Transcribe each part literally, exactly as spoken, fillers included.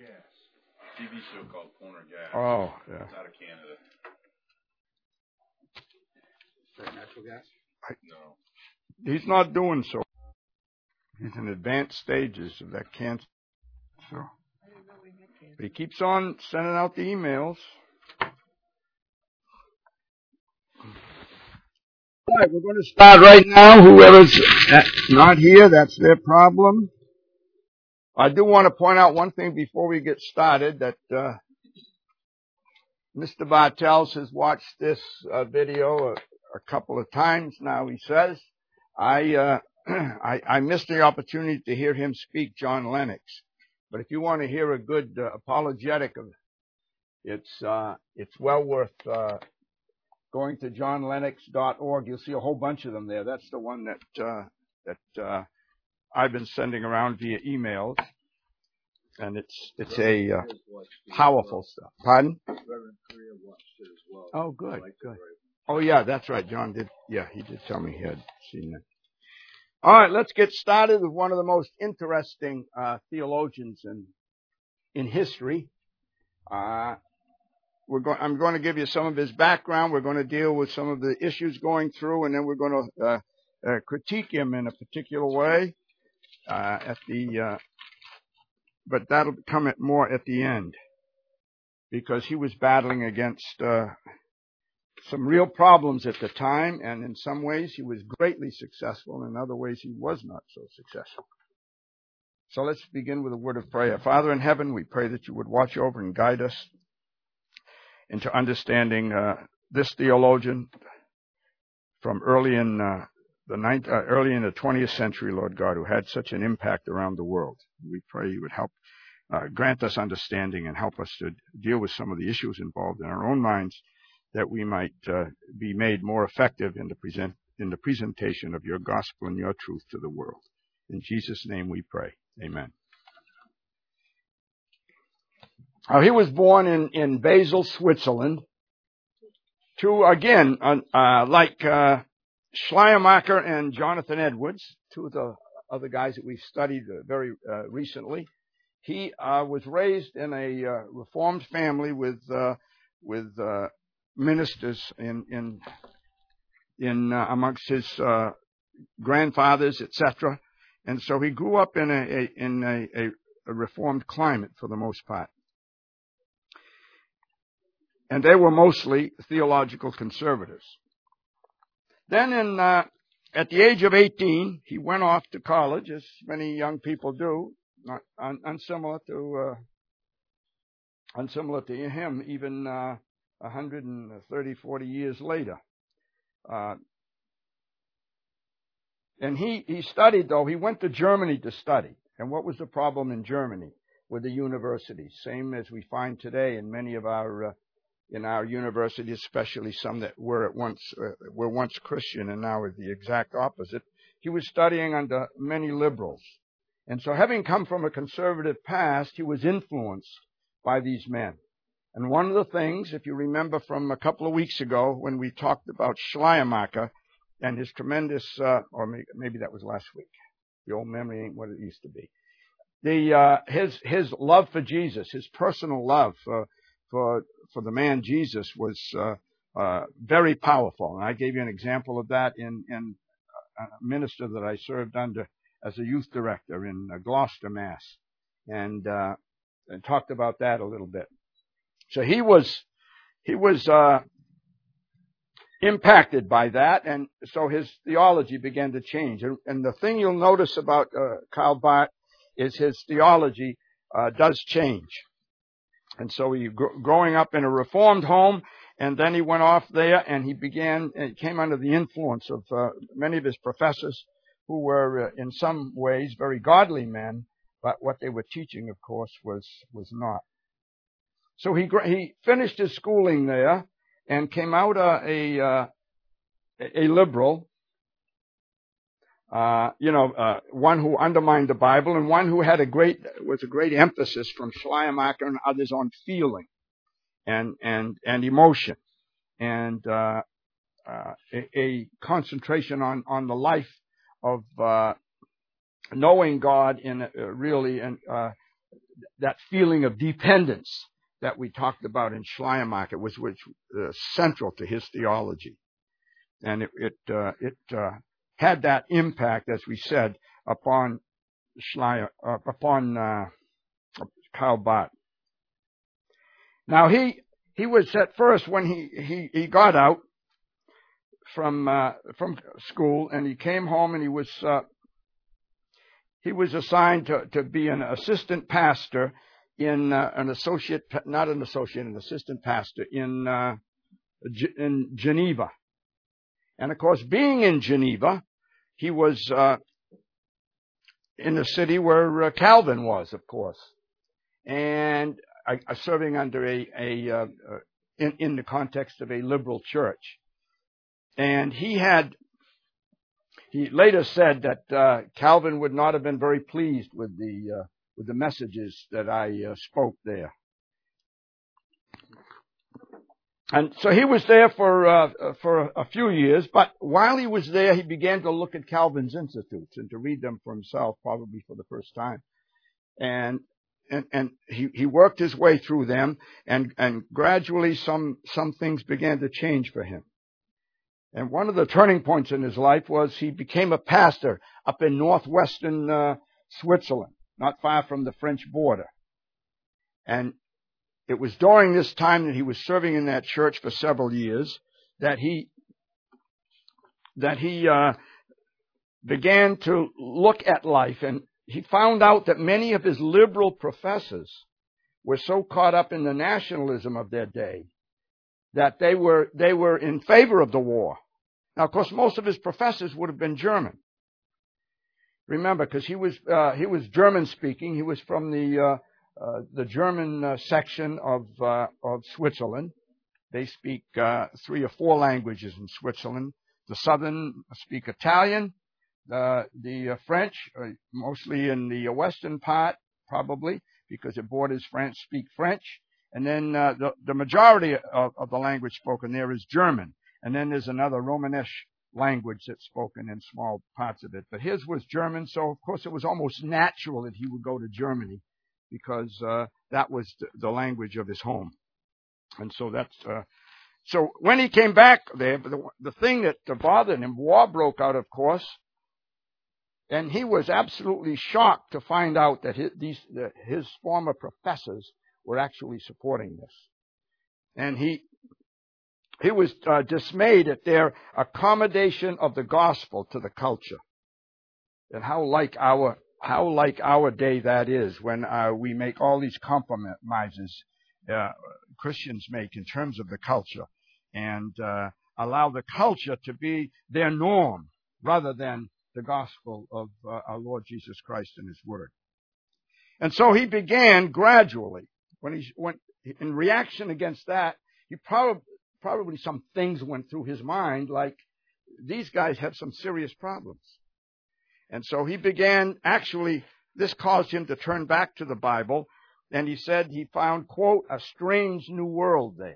T V show called Corner Gas. Oh, yeah. It's out of Canada. Is that natural gas? No. He's not doing so. He's in advanced stages of that cancer. So, but he keeps on sending out the emails. All right, we're going to start right now. Whoever's not here, that's their problem. I do want to point out one thing before we get started, that uh, Mister Bartels has watched this uh, video a, a couple of times now, he says. I, uh, I I missed the opportunity to hear him speak John Lennox. But if you want to hear a good uh, apologetic of it, it's, uh, it's well worth uh, going to john lennox dot org. You'll see a whole bunch of them there. That's the one that uh, that uh, I've been sending around via emails. And it's it's a uh, powerful stuff. Pardon? Oh, good, good. Oh, yeah, that's right. John did. Yeah, he did tell me he had seen that. All right, let's get started with one of the most interesting uh, theologians in in history. Uh, we're going. I'm going to give you some of his background. We're going to deal with some of the issues going through, and then we're going to uh, uh, critique him in a particular way uh, at the. Uh, But that'll come at more at the end, because he was battling against uh, some real problems at the time, and in some ways he was greatly successful, and in other ways he was not so successful. So let's begin with a word of prayer. Father in heaven, we pray that you would watch over and guide us into understanding uh, this theologian from early in uh, the ninth, uh, early in the twentieth century, Lord God, who had such an impact around the world. We pray you would help uh, grant us understanding and help us to deal with some of the issues involved in our own minds, that we might uh, be made more effective in the present in the presentation of your gospel and your truth to the world. In Jesus' name we pray. Amen. Uh, he was born in, in Basel, Switzerland, to, again, uh, uh, like uh, Schleiermacher and Jonathan Edwards, two of the other guys that we've studied uh, very uh, recently. He uh, was raised in a uh, Reformed family with uh, with uh, ministers in in in uh, amongst his uh, grandfathers, et cetera. And so he grew up in a, a in a, a, a Reformed climate for the most part. And they were mostly theological conservatives. Then in uh, at the age of eighteen, he went off to college, as many young people do, not un, unsimilar to uh, unsimilar to him, even uh, one hundred thirty, forty years later. Uh, and he, he studied, though, he went to Germany to study. And what was the problem in Germany with the universities? Same as we find today in many of our uh, in our universities, especially some that were at once uh, were once Christian and now are the exact opposite. He was studying under many liberals. And so having come from a conservative past, he was influenced by these men. And one of the things, if you remember from a couple of weeks ago when we talked about Schleiermacher and his tremendous, uh, or maybe, maybe that was last week. The old memory ain't what it used to be. The uh, his his love for Jesus, his personal love for for for the man Jesus was uh, uh, very powerful. And I gave you an example of that in in a minister that I served under as a youth director in uh, Gloucester, Mass, and uh, and talked about that a little bit. So he was he was uh, impacted by that, and so his theology began to change. And, and the thing you'll notice about uh, Karl Barth is his theology uh, does change. And so he gr- growing up in a Reformed home, and then he went off there and he began, he came under the influence of uh, many of his professors who were uh, in some ways very godly men, but what they were teaching, of course, was was not. So he he finished his schooling there and came out uh, a uh, a liberal, uh, you know, uh, one who undermined the Bible and one who had a great was a great emphasis from Schleiermacher and others on feeling and and and emotion and uh, uh, a, a concentration on on the life of uh, knowing God in a, really and uh, that feeling of dependence that we talked about in Schleiermacher was which uh, central to his theology, and it it, uh, it uh, had that impact, as we said, upon Schleier, uh, upon uh, Karl Barth. Now he he was at first when he he, he got out from uh, from school and he came home and he was uh, he was assigned to, to be an assistant pastor in uh, an associate, not an associate, an assistant pastor in uh, G- in Geneva. And of course, being in Geneva, he was uh, in the city where uh, Calvin was, of course, and uh, serving under a, a uh, uh, in, in the context of a liberal church. And he had, he later said that uh, Calvin would not have been very pleased with the uh, with the messages that I uh, spoke there. And so he was there for uh, for a few years, but while he was there, he began to look at Calvin's Institutes and to read them for himself, probably for the first time. And and, and he, he worked his way through them, and, and gradually some some things began to change for him. And one of the turning points in his life was he became a pastor up in northwestern uh, Switzerland, not far from the French border. And it was during this time that he was serving in that church for several years that he that he uh, began to look at life, and he found out that many of his liberal professors were so caught up in the nationalism of their day that they were they were in favor of the war. Now, of course, most of his professors would have been German. Remember, because he was uh, he was German speaking. He was from the uh, uh, the German uh, section of uh, of Switzerland. They speak uh, three or four languages in Switzerland. The southern speak Italian. Uh, the uh, French, uh, mostly in the western part, probably because it borders France, speak French. And then uh, the, the majority of, of the language spoken there is German. And then there's another Romanesque language that's spoken in small parts of it. But his was German, so of course it was almost natural that he would go to Germany because uh, that was the, the language of his home. And so that's uh, so when he came back there, the, the thing that bothered him, war broke out, of course, and he was absolutely shocked to find out that his, these that his former professors were actually supporting this, and he. He was uh, dismayed at their accommodation of the gospel to the culture, and how like our how like our day that is when uh, we make all these compromises uh, Christians make in terms of the culture, and uh, allow the culture to be their norm rather than the gospel of uh, our Lord Jesus Christ and His Word. And so he began gradually. When he went in reaction against that, he probably. Probably some things went through his mind, like these guys have some serious problems. And so he began, actually, this caused him to turn back to the Bible, and he said he found, quote, a strange new world there.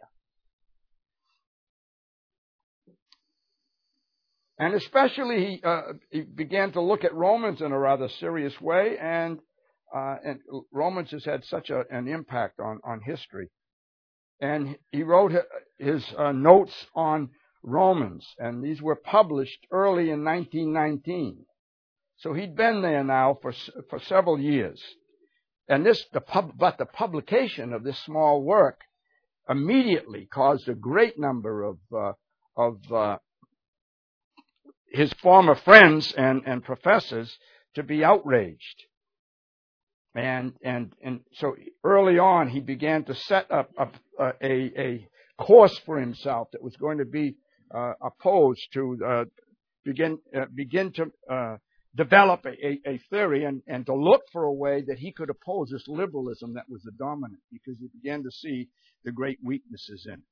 And especially he, uh, he began to look at Romans in a rather serious way, and, uh, and Romans has had such a, an impact on, on history. And he wrote his uh, notes on Romans, and these were published early in nineteen nineteen. So he'd been there now for for several years. And this, the pub, but the publication of this small work immediately caused a great number of uh, of uh, his former friends and, and professors to be outraged. And, and, and so early on, he began to set up a, a, a course for himself that was going to be uh, opposed to uh, begin, uh, begin to uh, develop a, a theory and, and to look for a way that he could oppose this liberalism that was the dominant, because he began to see the great weaknesses in it.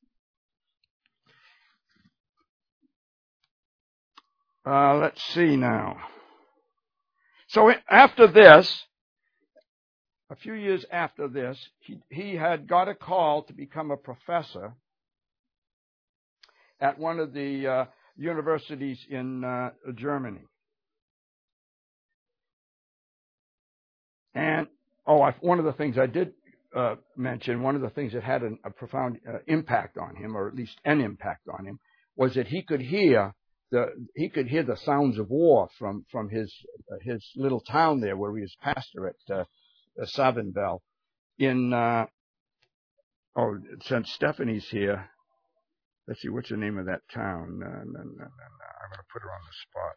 Uh, let's see now. So after this, a few years after this, he, he had got a call to become a professor at one of the uh, universities in uh, Germany. And oh, I, one of the things I did uh, mention, one of the things that had an, a profound uh, impact on him, or at least an impact on him, was that he could hear the he could hear the sounds of war from from his uh, his little town there, where he was pastor at uh, Savonville. In uh, oh, since Stephanie's here, let's see, what's the name of that town? No, no, no, no, no. I'm going to put her on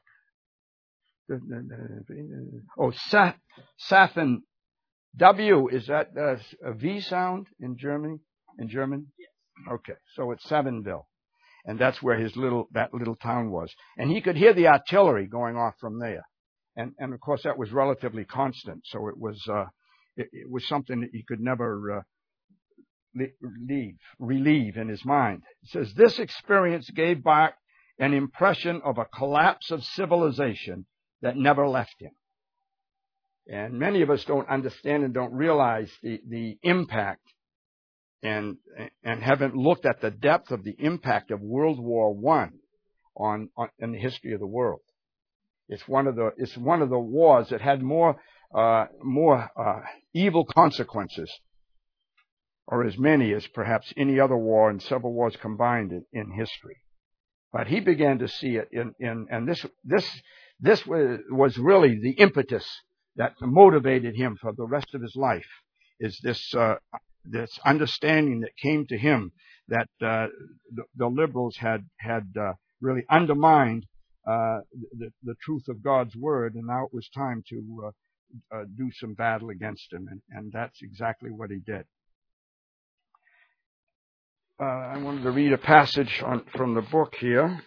the spot. Oh, Sa- Safen. W, is that uh, a V sound in Germany? In German? Yes. Okay, so it's Savonville, and that's where his little that little town was, and he could hear the artillery going off from there, and and of course that was relatively constant, so it was uh, it, it was something that he could never uh, leave relieve in his mind. It says this experience gave Bach an impression of a collapse of civilization that never left him. And many of us don't understand and don't realize the, the impact and and haven't looked at the depth of the impact of World War One on, on in the history of the world. It's one of the it's one of the wars that had more uh, more uh, evil consequences, or as many as perhaps any other war and several wars combined in, in history. But he began to see it in, in and this this this was, was really the impetus that motivated him for the rest of his life, is this uh, this understanding that came to him that uh, the, the liberals had had uh, really undermined uh, the, the truth of God's word, and now it was time to uh, uh, do some battle against him, and, and that's exactly what he did. Uh, I wanted to read a passage on, from the book here.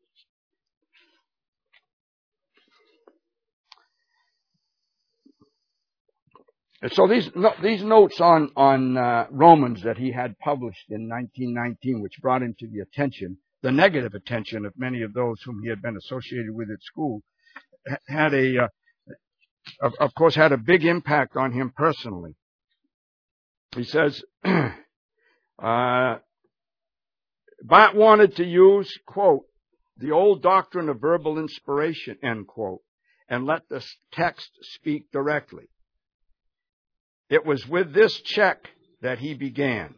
So these no, these notes on on uh, Romans that he had published in nineteen nineteen, which brought him to the attention, the negative attention of many of those whom he had been associated with at school, had a, uh, of, of course, had a big impact on him personally. He says, uh, Bart wanted to use, quote, the old doctrine of verbal inspiration, end quote, and let the text speak directly. It was with this check that he began.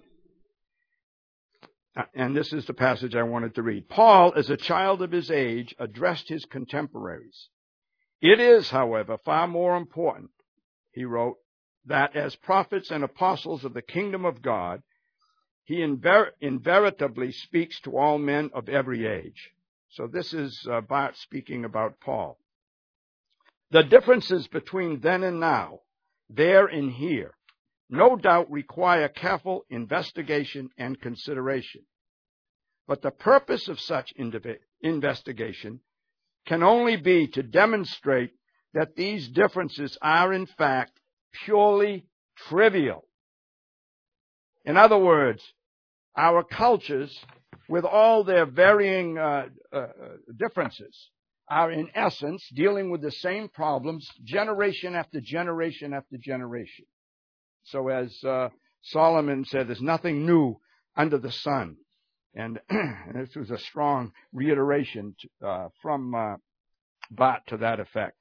And this is the passage I wanted to read. Paul, as a child of his age, addressed his contemporaries. It is, however, far more important, he wrote, that as prophets and apostles of the kingdom of God, he inver- invariably speaks to all men of every age. So this is uh, Bart speaking about Paul. The differences between then and now, there and here, no doubt require careful investigation and consideration. But the purpose of such indiv- investigation can only be to demonstrate that these differences are in fact purely trivial. In other words, our cultures, with all their varying uh, uh, differences, are in essence dealing with the same problems generation after generation after generation. So as uh, Solomon said, there's nothing new under the sun. And, and this was a strong reiteration to, uh, from uh, Bart to that effect.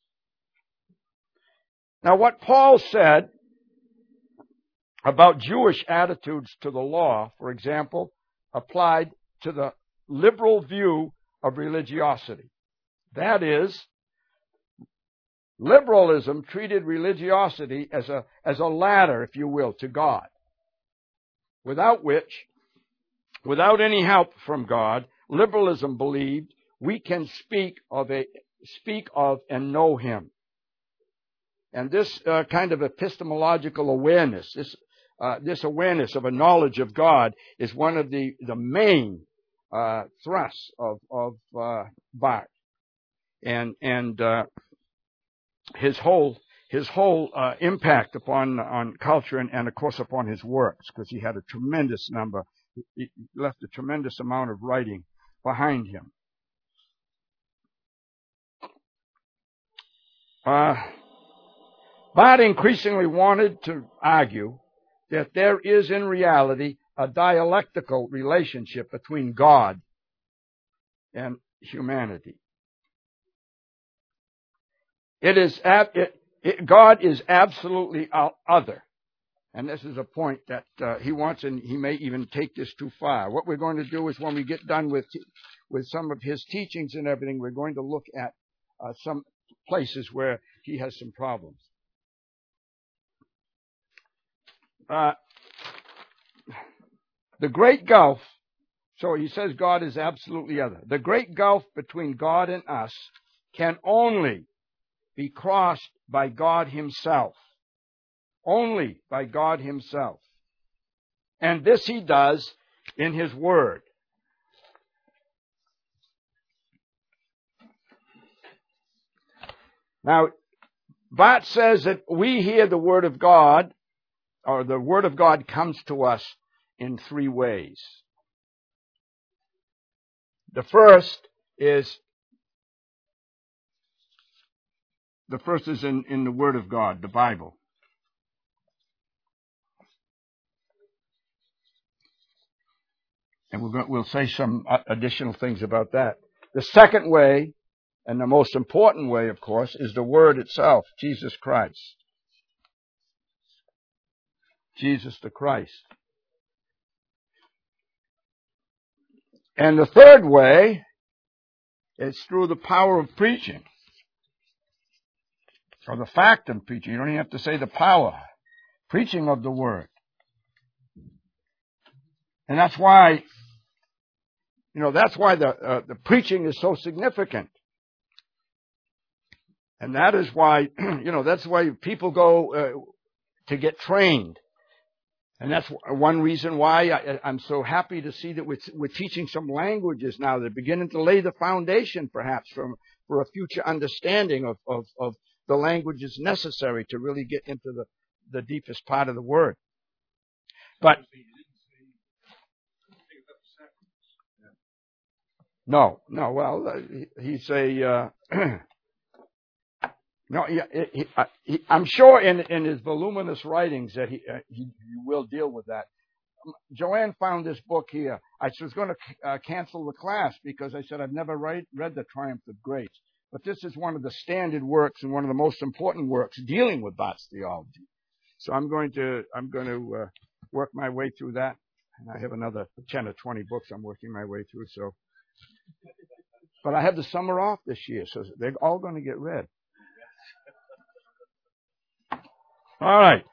Now what Paul said about Jewish attitudes to the law, for example, applied to the liberal view of religiosity. That is, liberalism treated religiosity as a, as a ladder, if you will, to God, without which, without any help from God, liberalism believed we can speak of a, speak of and know Him. And this uh, kind of epistemological awareness, this uh, this awareness of a knowledge of God, is one of the the main uh, thrusts of of uh, Bart, and and uh, his whole his whole uh, impact upon on culture and, and of course upon his works, because he had a tremendous number, he left a tremendous amount of writing behind him. Uh, Bart increasingly wanted to argue that there is in reality a dialectical relationship between God and humanity. It is at, it, It, God is absolutely other. And this is a point that uh, he wants, and he may even take this too far. What we're going to do is when we get done with with some of his teachings and everything, we're going to look at uh, some places where he has some problems. Uh, the great gulf, so he says God is absolutely other. The great gulf between God and us can only be crossed by God himself. Only by God himself. And this he does in his word. Now, Barth says that we hear the word of God, or the word of God comes to us in three ways. The first is the first is in, in the word of God, the Bible. And we'll, go, we'll say some additional things about that. The second way, and the most important way, of course, is the Word itself, Jesus Christ. Jesus the Christ. And the third way is through the power of preaching. Or the fact of preaching. You don't even have to say the power. Preaching of the Word. And that's why, you know, that's why the uh, the preaching is so significant. And that is why, you know, that's why people go uh, to get trained. And that's one reason why I, I'm so happy to see that we're, we're teaching some languages now. They're beginning to lay the foundation, perhaps, for, for a future understanding of, of, of the languages necessary to really get into the, the deepest part of the Word. But no, no, well, uh, he, he's a... Uh, No, he, he, he, I'm sure in, in his voluminous writings that he, uh, he, he will deal with that. Joanne found this book here. I was going to uh, cancel the class because I said I've never read, read The Triumph of Grace. But this is one of the standard works and one of the most important works dealing with Barth's theology. So I'm going to I'm going to uh, work my way through that. And I have another ten or twenty books I'm working my way through. So, but I have the summer off this year, so they're all going to get read. All right.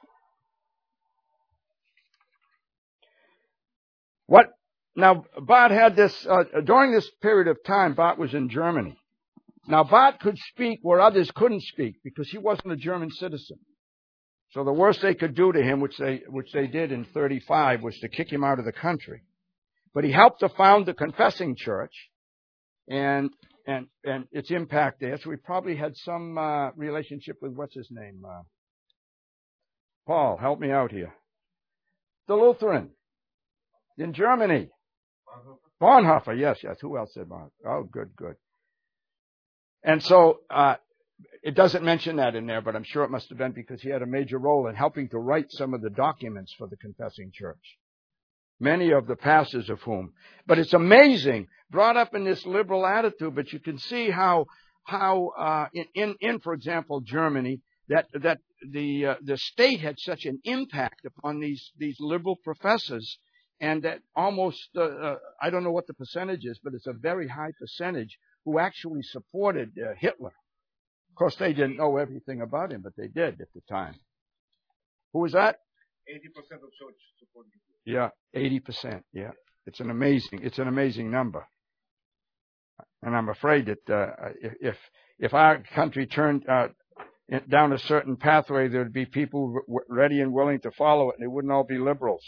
What now? Barth had this uh, during this period of time. Barth was in Germany. Now Barth could speak where others couldn't speak because he wasn't a German citizen. So the worst they could do to him, which they which they did in thirty-five, was to kick him out of the country. But he helped to found the Confessing Church, and and and its impact there. So we probably had some uh, relationship with what's his name. Uh, Paul, help me out here. The Lutheran in Germany. Bonhoeffer. Bonhoeffer, yes, yes. Who else said Bonhoeffer? Oh, good, good. And so uh, it doesn't mention that in there, but I'm sure it must have been because he had a major role in helping to write some of the documents for the Confessing Church. Many of the pastors of whom. But it's amazing, brought up in this liberal attitude, but you can see how, how uh, in, in, in, for example, Germany, that that the uh, the state had such an impact upon these these liberal professors, and that almost uh, uh, I don't know what the percentage is, but it's a very high percentage who actually supported uh, Hitler. Of course, they didn't know everything about him, but they did at the time. Who was that? Eighty percent of church supported Hitler. Yeah, eighty percent. Yeah, it's an amazing it's an amazing number, and I'm afraid that uh, if if our country turned uh, down a certain pathway, there would be people ready and willing to follow it, and they wouldn't all be liberals.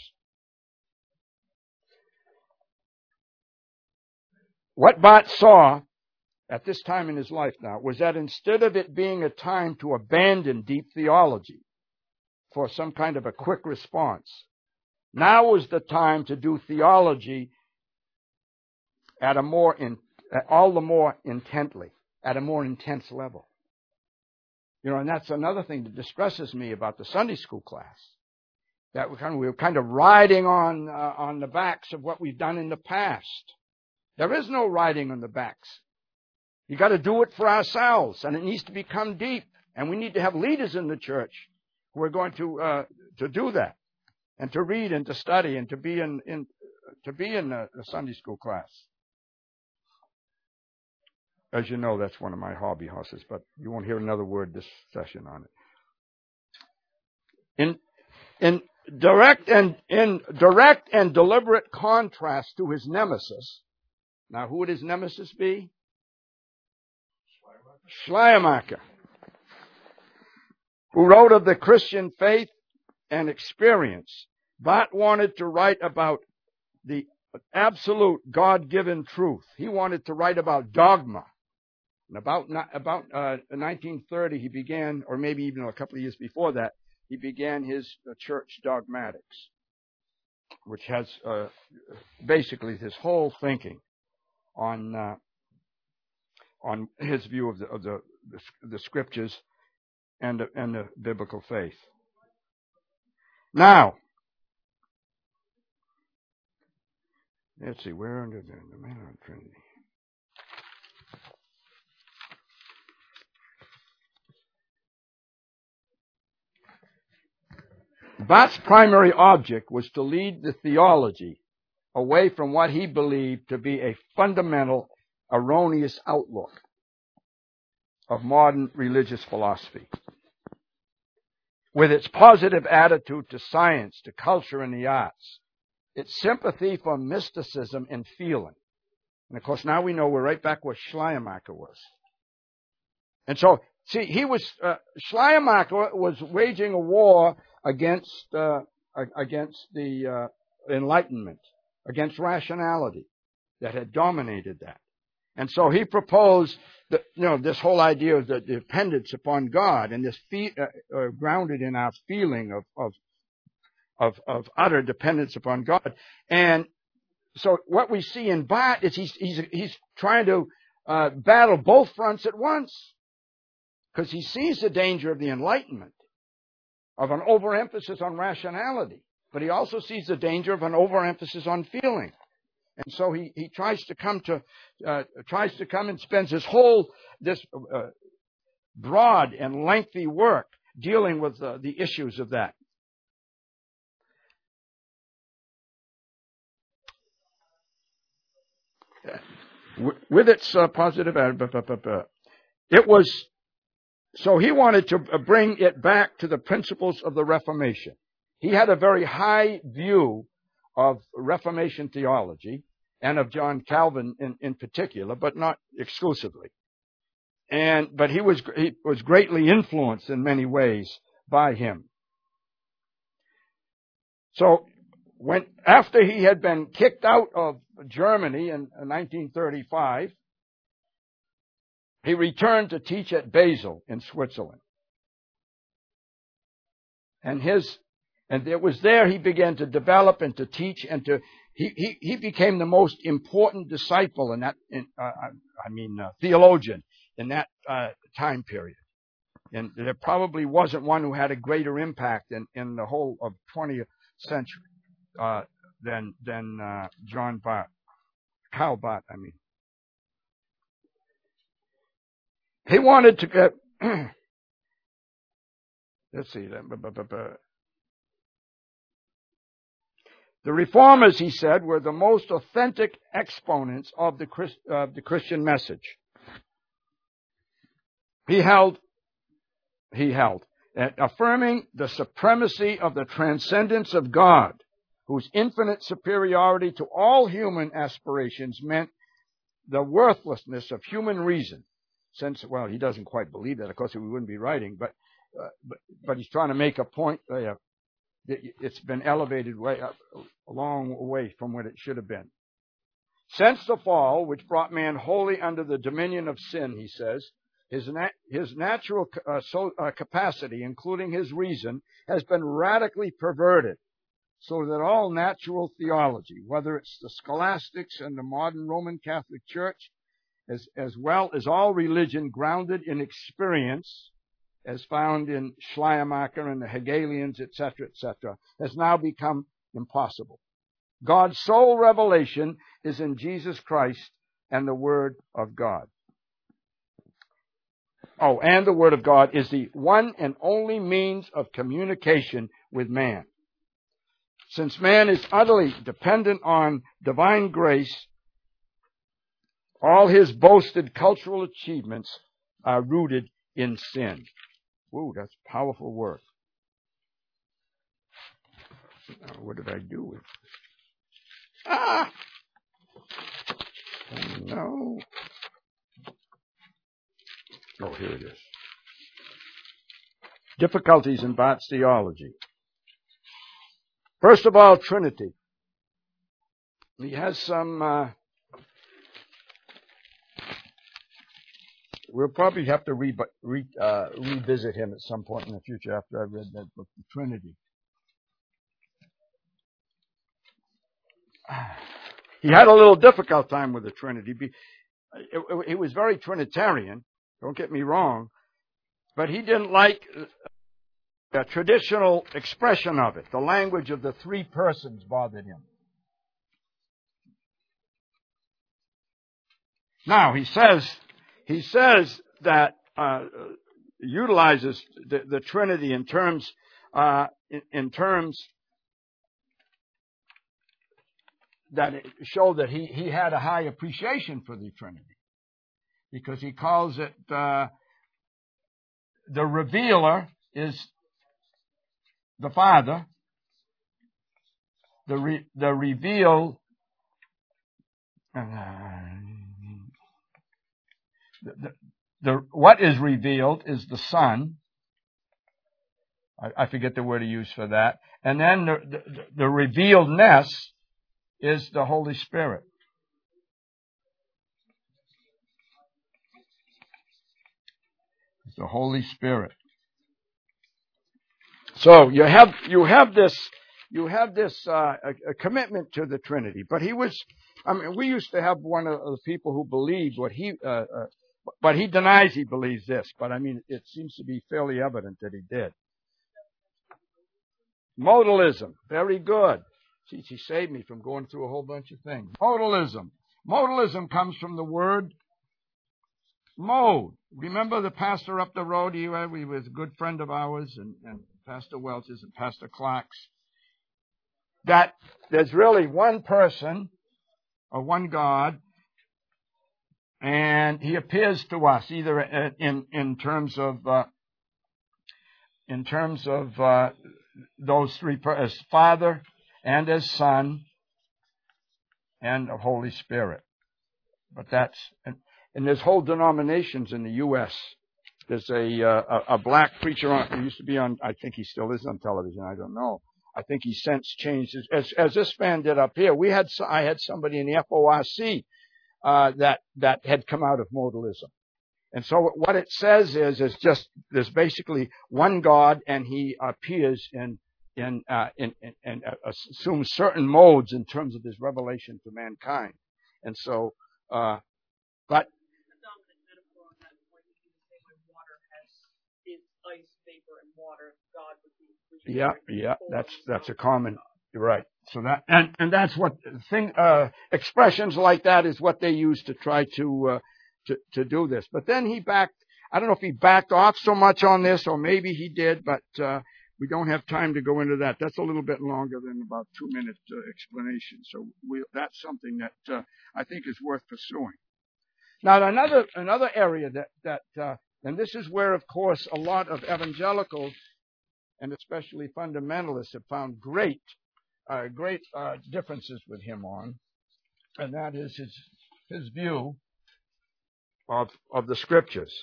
What Barth saw at this time in his life now was that instead of it being a time to abandon deep theology for some kind of a quick response, now was the time to do theology at a more in, all the more intently, at a more intense level. You know, and that's another thing that distresses me about the Sunday school class. That we kind of, we were kind of riding on uh, on the backs of what we've done in the past. There is no riding on the backs. You got to do it for ourselves, and it needs to become deep. And we need to have leaders in the church who are going to uh, to do that, and to read and to study and to be in, in to be in the, the Sunday school class. As you know, that's one of my hobby horses, but you won't hear another word this session on it. In in direct and in direct and deliberate contrast to his nemesis. Now, who would his nemesis be? Schleiermacher, who wrote of the Christian faith and experience. Barth wanted to write about the absolute God-given truth. He wanted to write about dogma. And about about uh, nineteen thirty, he began, or maybe even a couple of years before that, he began his uh, church dogmatics, which has uh, basically his whole thinking on uh, on his view of the of the, the, the scriptures and the, and the biblical faith. Now, let's see, where under the, the man on Trinity. Barth's primary object was to lead the theology away from what he believed to be a fundamental, erroneous outlook of modern religious philosophy. With its positive attitude to science, to culture, and the arts, its sympathy for mysticism and feeling. And of course, now we know we're right back where Schleiermacher was. And so, see, he was, uh, Schleiermacher was waging a war against, uh, against the, uh, Enlightenment, against rationality that had dominated that. And so he proposed that, you know, this whole idea of the dependence upon God and this fe- uh, uh, grounded in our feeling of, of, of, of utter dependence upon God. And so what we see in Barth is he's, he's, he's trying to, uh, battle both fronts at once. Because he sees the danger of the Enlightenment, of an overemphasis on rationality. But he also sees the danger of an overemphasis on feeling. And so he, he tries to come to, uh, tries to come and spends his whole, this uh, broad and lengthy work dealing with uh, the issues of that. With its uh, positive, uh, it was, so he wanted to bring it back to the principles of the Reformation. He had a very high view of Reformation theology and of John Calvin in, in particular, but not exclusively. And but he was he was greatly influenced in many ways by him. So when after he had been kicked out of Germany in nineteen thirty-five, he returned to teach at Basel in Switzerland. And his, and it was there he began to develop and to teach and to, he, he, he became the most important disciple in that, in, uh, I mean, uh, theologian in that uh, time period. And there probably wasn't one who had a greater impact in, in the whole of twentieth century uh, than, than uh, John Barth, Karl Barth, I mean. He wanted to get, let's see, the reformers, he said, were the most authentic exponents of the, Christ, uh, the Christian message. He held, he held, that affirming the supremacy of the transcendence of God, whose infinite superiority to all human aspirations meant the worthlessness of human reason. Since, well, he doesn't quite believe that, of course, we wouldn't be writing, but, uh, but, but he's trying to make a point. Uh, it's been elevated way up, a long way from what it should have been. Since the fall, which brought man wholly under the dominion of sin, he says, his, nat- his natural uh, so, uh, capacity, including his reason, has been radically perverted, so that all natural theology, whether it's the scholastics and the modern Roman Catholic Church, As, as well as all religion grounded in experience, as found in Schleiermacher and the Hegelians, et cetera, et cetera, has now become impossible. God's sole revelation is in Jesus Christ and the Word of God. oh, and the Word of God is the one and only means of communication with man. Since man is utterly dependent on divine grace, all his boasted cultural achievements are rooted in sin. Ooh, that's a powerful word. Now, what did I do with it? Ah! Oh, no. Oh, here it is. Difficulties in Barth's theology. First of all, Trinity. He has some... Uh, we'll probably have to re, re, uh, revisit him at some point in the future after I've read that book, The Trinity. He had a little difficult time with the Trinity. He was very Trinitarian, don't get me wrong, but he didn't like the traditional expression of it. The language of the three persons bothered him. Now, he says, he says that, uh, utilizes the, the Trinity in terms, uh, in, in terms that it showed that he, he had a high appreciation for the Trinity. Because he calls it, uh, the revealer is the Father. The, re, the revealed, uh, the, the, the, what is revealed is the Son. I, I forget the word he used for that. And then the, the, the revealedness is the Holy Spirit. It's the Holy Spirit. So you have you have this you have this uh, a, a commitment to the Trinity. But he was, I mean, we used to have one of the people who believed what he, uh, uh, but he denies he believes this. But I mean, it seems to be fairly evident that he did. Modalism, very good. She, she saved me from going through a whole bunch of things. Modalism. Modalism comes from the word mode. Remember the pastor up the road? He, he was a good friend of ours, and, and Pastor Welch's and Pastor Clark's. That there's really one person, or one God, and he appears to us either in in terms of uh, in terms of uh, those three, as Father and as Son and the Holy Spirit. But that's, and, and there's whole denominations in the U S There's a, uh, a, a black preacher on, who used to be on, I think he still is on television, I don't know. I think he's since changed, as, as this man did up here. We had, I had somebody in the F O R C, uh, that, that had come out of modalism. And so what it says is, is just, there's basically one God, and he appears in, in, uh, in, in, in uh, assumes certain modes in terms of his revelation to mankind. And so, uh, but, yeah, yeah, that's, that's a common, you're right. So that, and, and that's what thing, uh, expressions like that is what they use to try to, uh, to, to do this. But then he backed, I don't know if he backed off so much on this, or maybe he did, but, uh, we don't have time to go into that. That's a little bit longer than about two minute uh, explanation. So we, that's something that, uh, I think is worth pursuing. Now, another, another area that, that, uh, and this is where, of course, a lot of evangelicals, and especially fundamentalists, have found great, uh, great, uh, differences with him on, and that is his, his view of, of the Scriptures.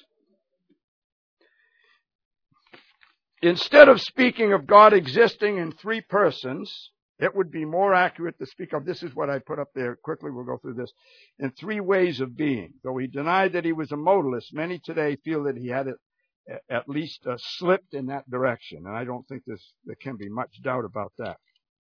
Instead of speaking of God existing in three persons, it would be more accurate to speak of, this is what I put up there, quickly we'll go through this, in three ways of being. Though he denied that he was a modalist, many today feel that he had it, at least uh, slipped in that direction, and I don't think there's, there can be much doubt about that.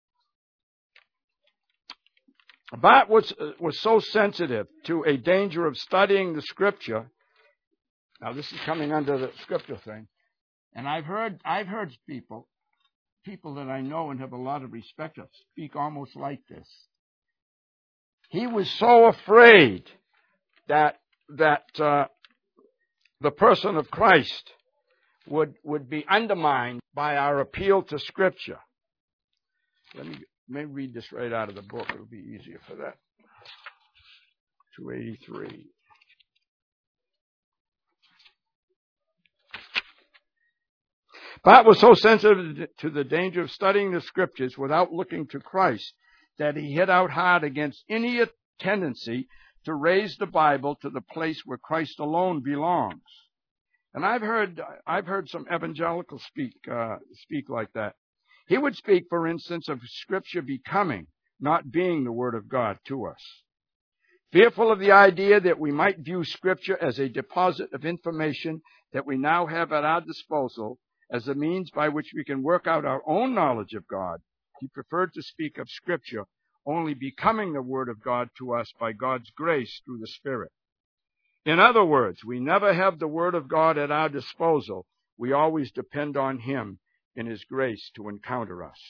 Barth was, uh, was so sensitive to a danger of studying the Scripture. Now this is coming under the Scripture thing. And I've heard, I've heard people, people that I know and have a lot of respect of, speak almost like this. He was so afraid that, that, uh, the person of Christ would, would be undermined by our appeal to Scripture. Let me, let me read this right out of the book. It'll be easier for that. two eighty-three. Barth was so sensitive to the danger of studying the Scriptures without looking to Christ that he hit out hard against any tendency to raise the Bible to the place where Christ alone belongs. And I've heard I've heard some evangelicals speak uh, speak like that. He would speak, for instance, of Scripture becoming, not being the Word of God to us. Fearful of the idea that we might view Scripture as a deposit of information that we now have at our disposal, as a means by which we can work out our own knowledge of God, he preferred to speak of Scripture only becoming the Word of God to us by God's grace through the Spirit. In other words, we never have the Word of God at our disposal. We always depend on Him in His grace to encounter us.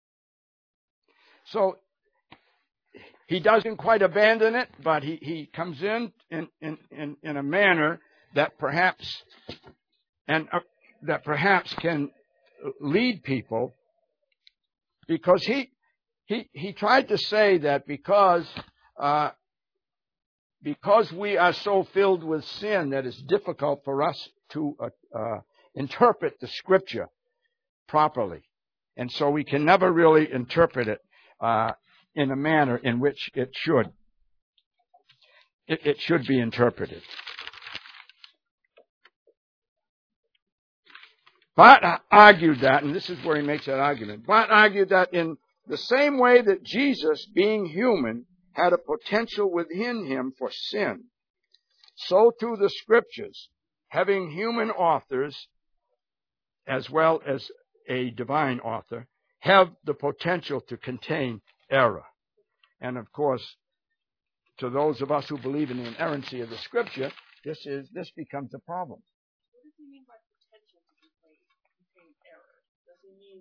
So, he doesn't quite abandon it, but he, he comes in in, in, in in a manner that perhaps and uh, that perhaps can lead people, because he he he tried to say that because uh, because we are so filled with sin that it's difficult for us to uh, uh, interpret the Scripture properly, and so we can never really interpret it uh, in a manner in which it should it, it should be interpreted. Barth argued that, and this is where he makes that argument. Barth argued that in the same way that Jesus, being human, had a potential within him for sin, so too the Scriptures, having human authors as well as a divine author, have the potential to contain error. And of course, to those of us who believe in the inerrancy of the Scripture, this is this becomes a problem. What does he mean by potential to contain, contain error? Does he mean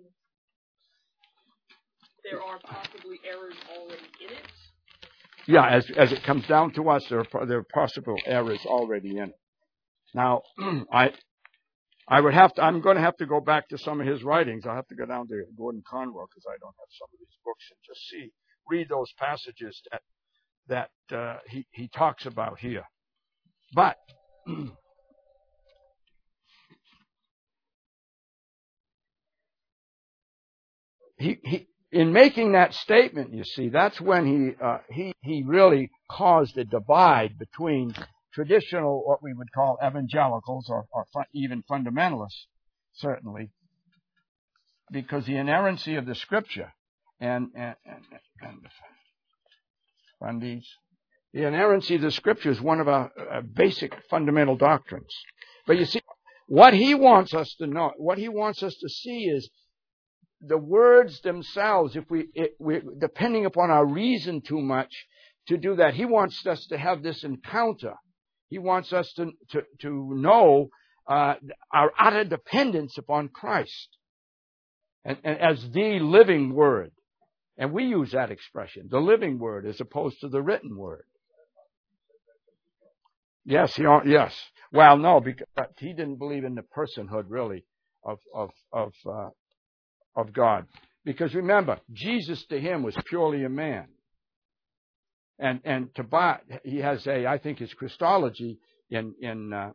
there are possibly errors already in it? Yeah, as as it comes down to us, there are, there are possible errors already in it. Now, I I would have to. I'm going to have to go back to some of his writings. I'll have to go down to Gordon Conwell because I don't have some of these books, and just see read those passages that that uh, he he talks about here. But he he. In making that statement, you see, that's when he uh, he he really caused a divide between traditional, what we would call evangelicals, or, or fu- even fundamentalists, certainly, because the inerrancy of the Scripture and and and, and fundies, the inerrancy of the Scripture is one of our, our basic fundamental doctrines. But you see, what he wants us to know, what he wants us to see is the words themselves. If we, it, we, depending upon our reason too much to do that, he wants us to have this encounter. He wants us to to, to know uh, our utter dependence upon Christ and, and as the living Word, and we use that expression, the living Word, as opposed to the written Word. Yes, he, yes. Well, no, because but he didn't believe in the personhood really of of of. Uh, of God. Because remember, Jesus to him was purely a man. And and to Barth, he has a, I think his Christology in, in uh,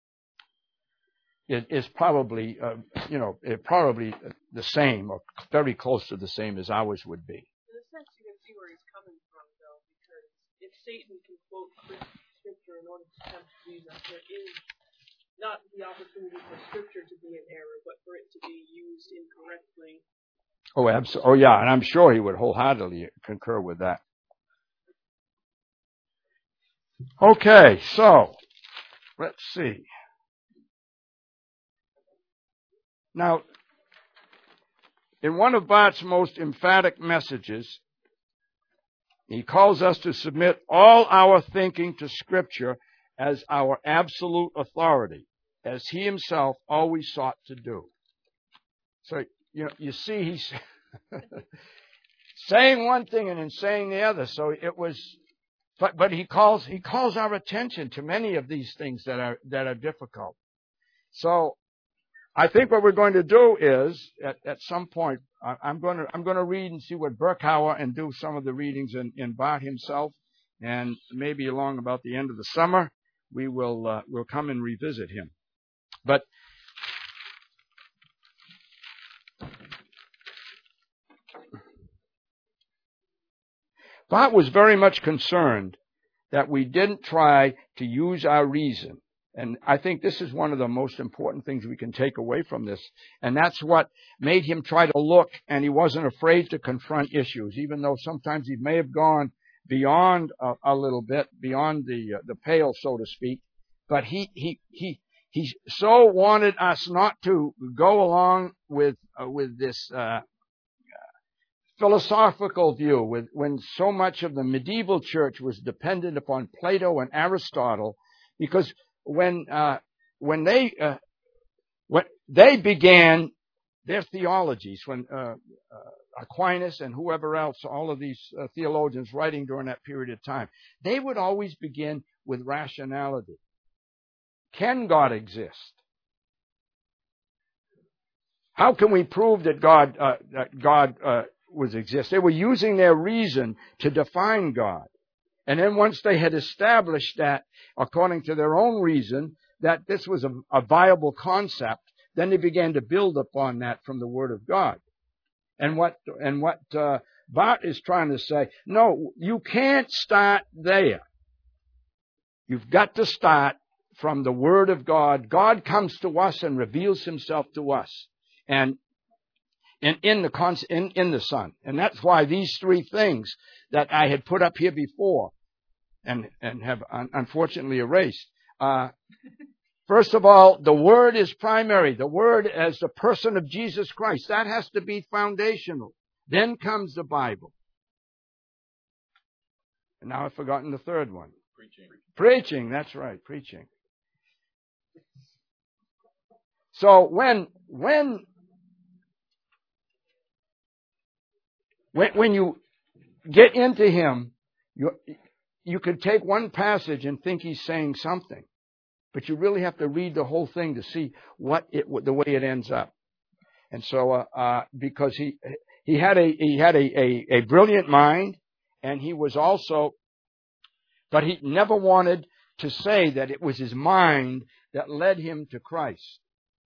is, is probably, uh, you know, probably the same, or very close to the same as ours would be. In a sense, you can see where he's coming from, though, because if Satan can quote Scripture in order to tempt Jesus, there is not the opportunity for Scripture to be in error, but for it to be used incorrectly. Oh, absolutely. Oh, yeah, and I'm sure he would wholeheartedly concur with that. Okay, so let's see. Now, in one of Barth's most emphatic messages, he calls us to submit all our thinking to Scripture as our absolute authority, as he himself always sought to do. So, you know, you see, he's saying one thing and then saying the other. So it was But but he calls he calls our attention to many of these things that are that are difficult. So I think what we're going to do is at, at some point I'm going to I'm going to read and see what Berkhauer and do some of the readings in, in Barth himself, and maybe along about the end of the summer we will uh, we'll come and revisit him. But Barth was very much concerned that we didn't try to use our reason. And I think this is one of the most important things we can take away from this. And that's what made him try to look, and he wasn't afraid to confront issues, even though sometimes he may have gone beyond a, a little bit, beyond the uh, the pale, so to speak. But he he he he so wanted us not to go along with uh, with this uh, philosophical view, with when so much of the medieval church was dependent upon Plato and Aristotle, because when uh, when they uh, when they began their theologies, when uh, uh, Aquinas and whoever else, all of these uh, theologians writing during that period of time, they would always begin with rationality. Can God exist? How can we prove that God uh, that God uh, was exist? They were using their reason to define God. And then once they had established that, according to their own reason, that this was a, a viable concept, then they began to build upon that from the Word of God. And what and what uh, Barth is trying to say, no, you can't start there. You've got to start from the Word of God. God comes to us and reveals Himself to us, and in in the in in the Son. And that's why these three things that I had put up here before, and and have un- unfortunately erased. Uh, first of all, the Word is primary. The Word as the person of Jesus Christ. That has to be foundational. Then comes the Bible. And now I've forgotten the third one. Preaching. Preaching, that's right, preaching. So when when when when you get into Him, you you could take one passage and think He's saying something, but you really have to read the whole thing to see what it the way it ends up. And so, uh, uh, because he he had a he had a, a a brilliant mind, and he was also, but he never wanted to say that it was his mind that led him to Christ,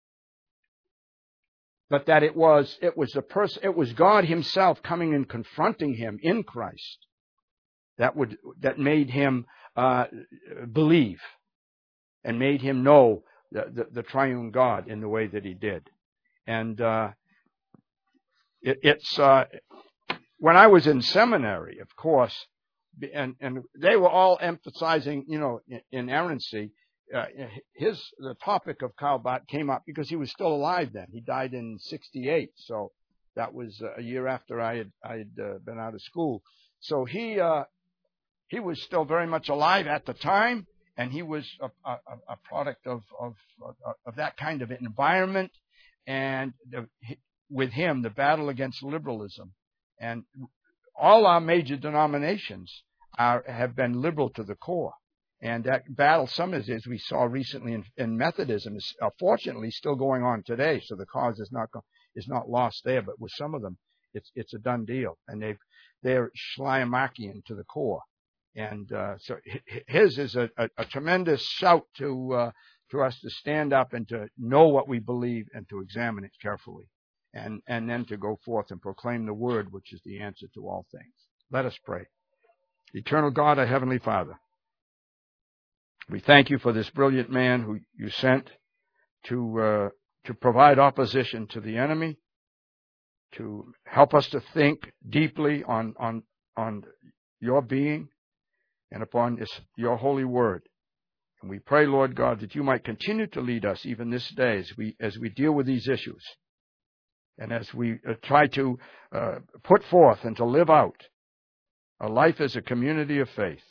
but that it was it was the person it was God Himself coming and confronting him in Christ that would that made him uh, believe and made him know the, the, the triune God in the way that he did. And uh, it, it's uh, when I was in seminary, of course, and and they were all emphasizing, you know, inerrancy. Uh, his the topic of Karl Barth came up because he was still alive then. He died in sixty-eight, so that was a year after I had I had uh, been out of school. So he uh, he was still very much alive at the time, and he was a, a, a product of, of of that kind of environment. And the, with him, the battle against liberalism, and all our major denominations are have been liberal to the core. And that battle, some as we saw recently in, in Methodism, is uh, fortunately still going on today. So the cause is not is not lost there. But with some of them, it's it's a done deal, and they've they're Schleiermachian to the core. And uh, so his is a, a, a tremendous shout to uh, to us to stand up and to know what we believe and to examine it carefully, and and then to go forth and proclaim the Word, which is the answer to all things. Let us pray. Eternal God, our Heavenly Father, we thank You for this brilliant man who You sent to uh, to provide opposition to the enemy, to help us to think deeply on on on Your being and upon this, Your holy word. And we pray, Lord God, that You might continue to lead us even this day as we as we deal with these issues, and as we uh, try to uh, put forth and to live out a life as a community of faith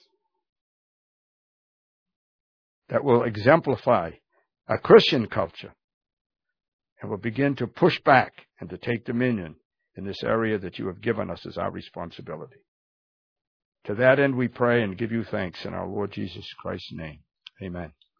that will exemplify a Christian culture and will begin to push back and to take dominion in this area that You have given us as our responsibility. To that end we pray and give you thanks in our Lord Jesus Christ's name. Amen.